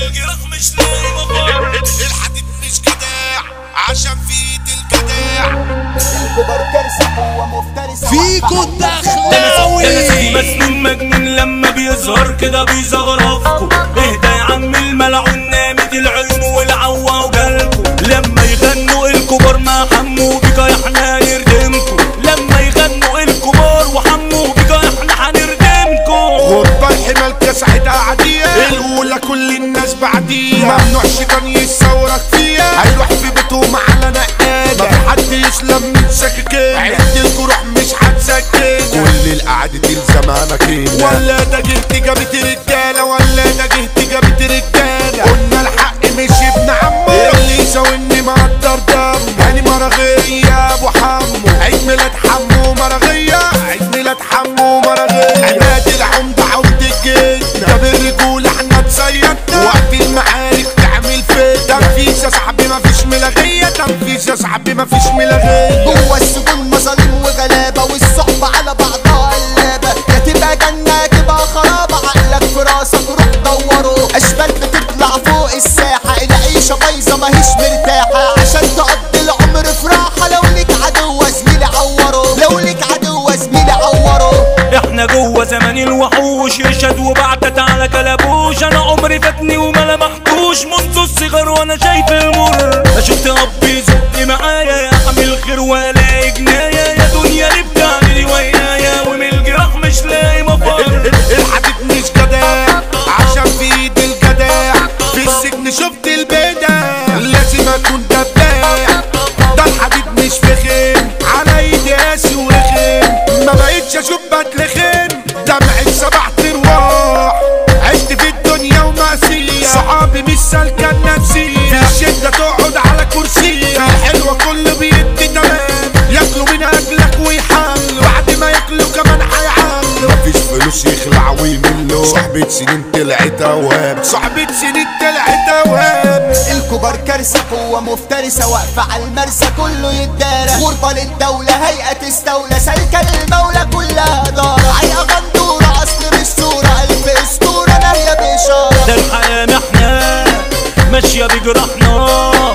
الجراح مش لاقي مفر. الحديد مش جداع عشان في ايد الجداع. الكبر كارثة هو مفترس فيكو الدخلاوي. مسنون مجنون لما بيظهر كده بيزغرفكوا. اهدى يا عم الملعون نامت العيون والعوا وجالكوا. لما يغنوا الكبار مع حمو بيكا احنا هنردمكوا. لما يغنوا الكبار وحمو بيكا احنا هنردمكوا. غربة الحمال كسعت عادية الأولى كل الناس بعديها. ممنوع شيطان يصورك فيها هيروح في بيتهم على نقادة. ما في حد يسلم من سكاكين عند الجروح مش هتسكن. كل القعدة تلزمانك هنا ولا ده جهتي جابت رجالة ولا ده جهتي جابت رجالة. قلنا الحق مش ابن عمو اللي يساويني مقدر دم. هاني مرغية ابو حمو عيد ميلاد حمو مرغية عيد ميلاد حمو مرغية. عماد العمدة عمدة الجيش ده بالرجولة احنا تصيدنا. وقت المعارك تعمل فدا. تنفيذ يا صاحبي مفيش ملاغية تنفيذ يا صاحبي مفيش ملاغية. جوه السجون مظالم وغلابة والصحبة على بعضها قلابة. يا تبقى جنة يا تبقى خرابة. عقلك في راسك روح دوره. اشبال بتطلع فوق الساحة. العيشة بايظة ماهيش مرتاحة عشان تقضي العمر في راحة. لو ليك عدو زميلي عوره. لو ليك عدو زميلي عوره. احنا جوه زمان الوحوش يرشد وبعتت على كلبوش. انا عمري فاتني وما لمحتوش منذ الصغر وانا شايف المر. لا شفت اب يزق معايا يعمل خير ولا جنايه. يا دنيا اللي بتعملي ويايا ومن الجراح مش لاقي مفر. الحديد مش جداع عشان في ايد الجداع. في السجن شفت البدع لازم اكون دباع. ده الحديد مش فخم على ايدي قاسي ورخم. ما بقتش اشوف بتلخم دمعي سبع ترواح. عشت في الدنيا ومأسية صحابي مش سالكة النفسية. في الشدة تقعد على كرسي الحلوة كله بيدي تمام. ياكلوا من اجلك ويحلوا بعد ما ياكلوا كمان هيعلوا. مفيش فلوس يخلع ويملوا. صحبة سنين طلعت اوهام صحبة سنين طلعت اوهام. الكبر كارثة قوة مفترسة واقفة على المرسى كله يتدارى. غربة للدولة هيئة تستولى سالكة للمولى كلها دارة. عيقة غندورة أصل مش صورة ألف أسطورة ناهية بإشارة. ده الحياة محنة ماشية بجراحنا.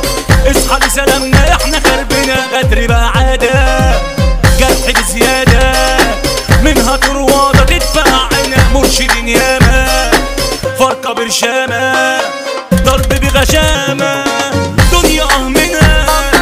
اصحى لسلامنا احنا خربنا. غدر بقى عادة جرح بزيادة منها طروادة تدفع عنا. مرشدين ياما فرقة برشامة ضرب بغشامة. دنيا أهمنا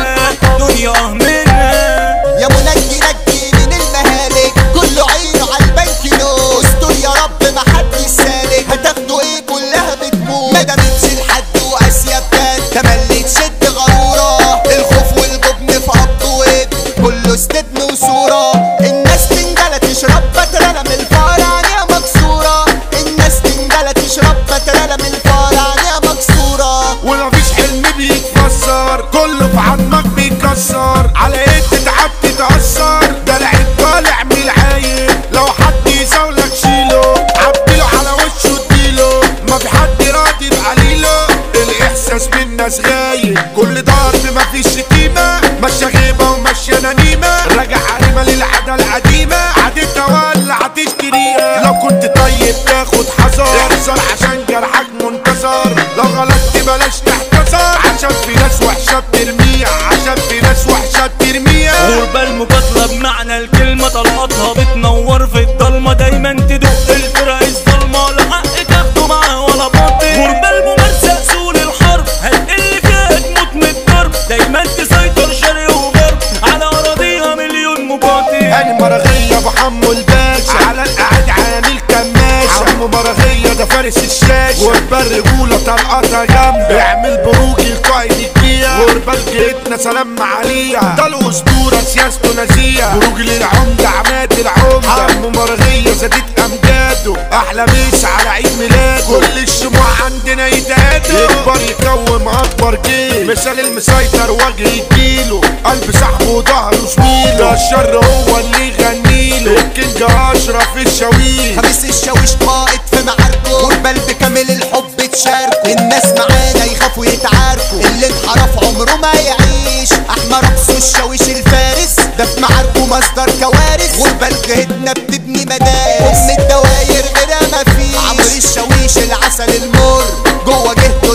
دنيا أهمنا. يا منجي نجي من المهالك كله عينه على البنك نور. استر يا رب ما حد يسالك هتاخدوا ايه كلها بتموت. ما دامتش الحد وقاسية بجد تملي تشد غرورة. الخوف والجبن في قبض وإيد كله استبن وصورة. الناس تنجلة تشرب بترالة من الفرع يا مكسورة. الناس تنجلة تشرب بترالة من الفرع يا مكسورة. ومفيش حلم بيتفسر كله في عظمك بيكسر. على ايه تتعب تتأثر ده لعيب طالع من العايب. لو حد يساولك شيله عبيله على وشه اديله. ما في حد راضي بقليله. الاحساس بالناس غايب كل ضرب مفيش شتيمة. ماشية غيبة وماشية نميمة. راجع عريمة للعادة القديمة. عادتها ولا هتشتريها. لو كنت طيب تاخد حذر احذر عشان جرحك منكسر. لو غلطت بلاش تحتسر عشان في ناس وحشة بترميها. عشان في ناس وحشة بترميها. غربة المقاتلة بمعنى الكلمة طلقاتها بتنور في الضلمة. دايما تدق الفرق الظلمة لا حق تاخده معاه ولا باطل. غربة الممارسة أصول الحرب هتقل فيها تموت من الضرب. دايما تسيطر شرق وغرب على أراضيها مليون مقاتل. هاني مرغية ابو حمو الباشا على القعد عامل كماشة. حمو مرغية ده فارس الشاشة. غربة الرجولة طلقاتها جنب اعمل بروج القائد الجية. غربة لجيتنا سلام عليها ده الأسطورة سياسته نزيهة. بروج للعمدة عماد العمدة. حمو مرغية زادت أمجاده أحلى ميس على عيد ميلاده. كل الشموع عندنا يتهادوا. يكبر يكوم أكبر جيل مثال المسيطر وجه يديله. قلب صاحبه وظهره زميله. ده الشر هو اللي يغنيله. الكينج أشرف الشاويش. خميس الشاويش قائد في معاركه. غربة بكامل الحب تشاركه. الناس معانا يخافوا يتعاركوا. اللي انحرف عمره ما يعيش. احمر رقصه الشاويش الفارس ده في معاركه مصدر كوارث. غربة لجهتنا بتبني مدارس. ام الدواير غيرها مفيش. عمرو الشاويش العسل المر جوه جهته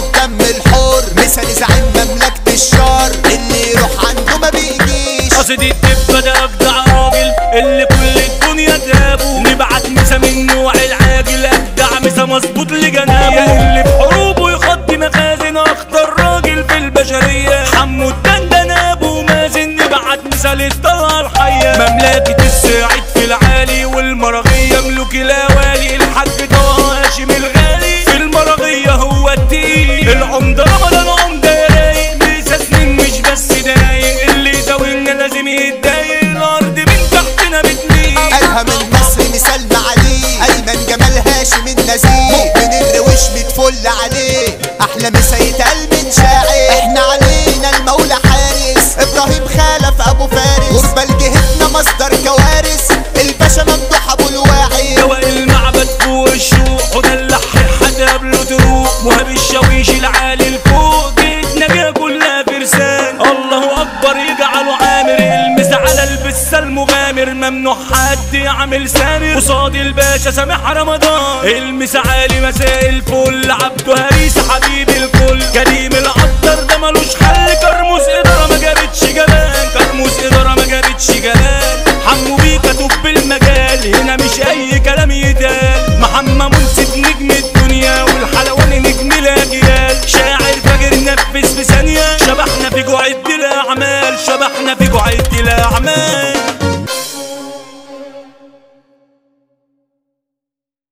قصدي الدبة ده أجدع راجل اللي كل الدنيا تابه، نبعت مسا من نوع العاجل أجدع مسا مظبوط لجنابه، اللي بحروبه يخضي مخازن أخطر راجل في البشرية، حمو الدندن أبو مازن نبعت مسا للطلعة الحية، مملكة السعيد في العالي والمرغية ملوك الأوالي، الحاج طه هاشم الغالي في المرغية هو التقيل، العمدة رمضان عمدة رايق لسه سنين مش بس دايق، اللي زاوينا لازم يتضايق، الأرض من تحتنا بتميل. ألهم المصري مثال عليه، أيمن جمال هاشم النزيه، مؤمن الروش متفل عليه، أحلى مسا يتقال من شاعر، إحنا علينا المولى حارس، إبراهيم خلف أبو فارس، غربة لجهتنا مصدر كوارث، الباشا ممدوح أبو الواعي، دواء المعبد فوق الشوق وده اللحي حد قبله تروق، مهاب الشاويش العالي الفوق جيتنا بيها كلها فرسان، الله أكبر يجعله عامر، المس على البسة المغامر، ممنوع حد يعمل سامر، قصاد الباشا سامح رمضان، المس عالي مساء الفل، عبده هريس حبيب الكل، كريم العطر ده ملوش حل، كرموس إدارة ما جابتش جلال، كرموس إدارة ما جابتش جلال، حمو بيكا توب المجال، هنا مش أي كلام يتقال، محمد منصف نجم الدنيا والحلواني نجم الأجيال، شاعر فاجر نفس في ثانية، شبحنا في جوع الأعمال، شبحنا في